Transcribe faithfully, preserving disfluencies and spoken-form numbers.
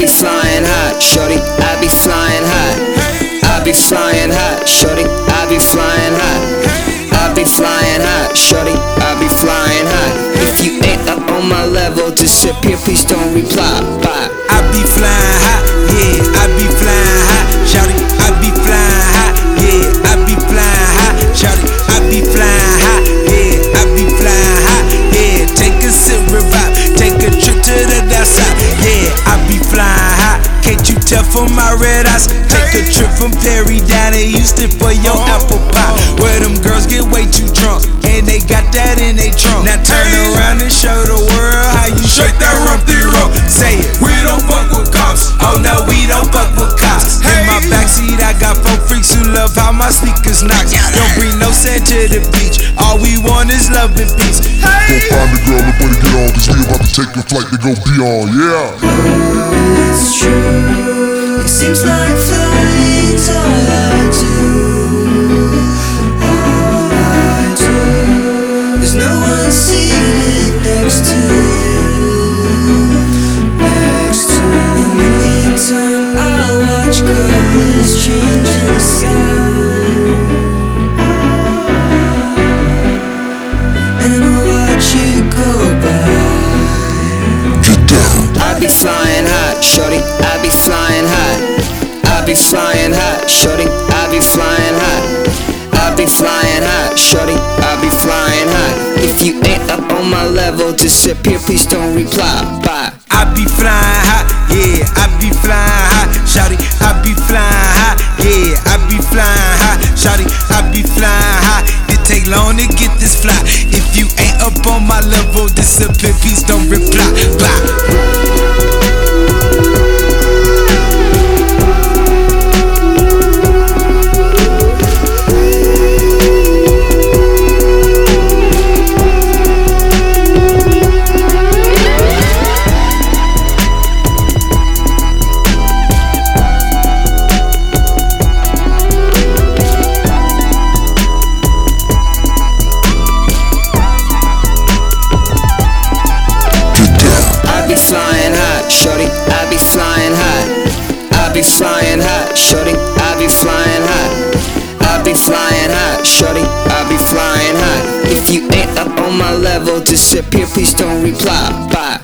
be flying high, shorty, I be flying high. I be flying high, shorty, I be flying high. I be flying high, shorty, I be flying high. If you ain't up on my level, disappear, please don't reply. Bye. I be flying high, yeah, I be flying high, shawty, I be flying high, yeah, I be flying high, shawty, I be flying high, yeah, I be flying high, yeah. Take a sip, revive, take a trip to the dark side, yeah, I be flying high. Can't you tell from my red eyes? Take a trip from Perry down to Houston for your apple pie, where them girls get way too drunk and they got that in they trunk. Now turn around and show the world how you shake that rumpty rump. Say it. We don't fuck with cops. Oh no, we don't fuck with cops. In my backseat I got four freaks who love how my sneakers knock. Don't bring no sand to the beach. All we want is love and peace. Hey. Go find the girl and better get on, cause we about to take a flight to go beyond, yeah. It's true. It seems like flying's all I do. All I do. There's no one seated next to you. Next to you. In the meantime, I'll watch colors change in the sky. And I'll watch you go by. I be flying high, shorty, I be flying high. I be flying high, shorty, I be flying high. I be flying high, shorty, I be flying high. If you ain't up on my level, disappear, please don't reply. Bye. I be flying high, yeah, I be flying high, shawty, I be flying high, yeah, I be flying high, shawty, I be flying high. It take long to get this fly. If you ain't up on my level, disappear, please don't reply. Bye. Flying high, shorty, I be flying high. I be flying high, shorty, I be flying high. I be flying high, shorty, I be flying high. If you ain't up on my level, disappear, please don't reply. Bye.